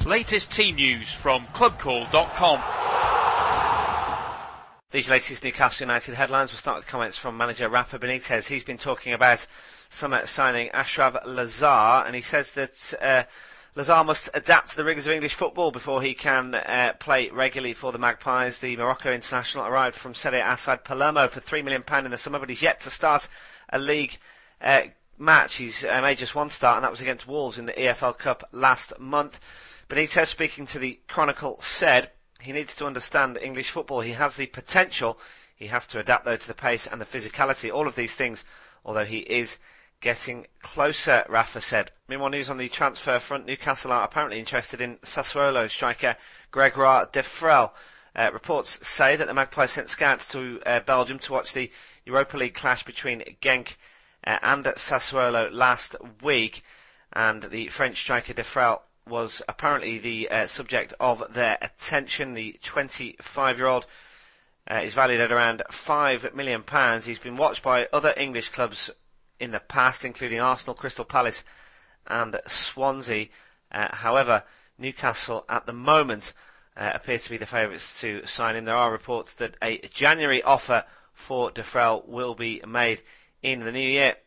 Latest team news from clubcall.com. These latest Newcastle United headlines will start with comments from manager Rafa Benitez. He's been talking about summer signing Achraf Lazaar, and he says that Lazaar must adapt to the rigours of English football before he can play regularly for the Magpies. The Morocco international arrived from Serie A side Palermo for £3 million in the summer, but he's yet to start a league match. He's made just one start, and that was against Wolves in the EFL Cup last month. Benitez, speaking to the Chronicle, said he needs to understand English football. He has the potential. He has to adapt, though, to the pace and the physicality. All of these things, although he is getting closer, Rafa said. Meanwhile, news on the transfer front. Newcastle are apparently interested in Sassuolo striker Gregoire Defrel. Reports say that the Magpies sent scouts to Belgium to watch the Europa League clash between Genk and Sassuolo last week, and the French striker Defrel was apparently the subject of their attention. The 25-year-old is valued at around £5 million. He's been watched by other English clubs in the past, including Arsenal, Crystal Palace and Swansea. However, Newcastle at the moment appear to be the favourites to sign him. There are reports that a January offer for Defrel will be made in the new year.